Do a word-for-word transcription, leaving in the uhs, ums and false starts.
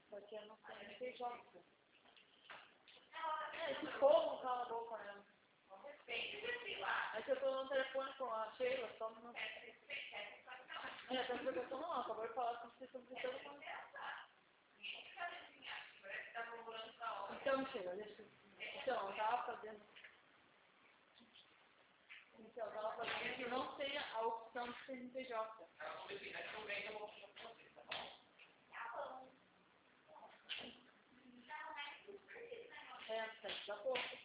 Só que eu não sei nem P J. É, esse povo cala a boca mesmo. É que eu tô no telefone com a Sheila, só no... É, tá explicação não, acabou de falar que vocês estão gritando com Então, Sheila, deixa eu... Então, eu tava fazendo... Então, eu tava fazendo que eu não tenha a opção de C N P J. É, tá pouco.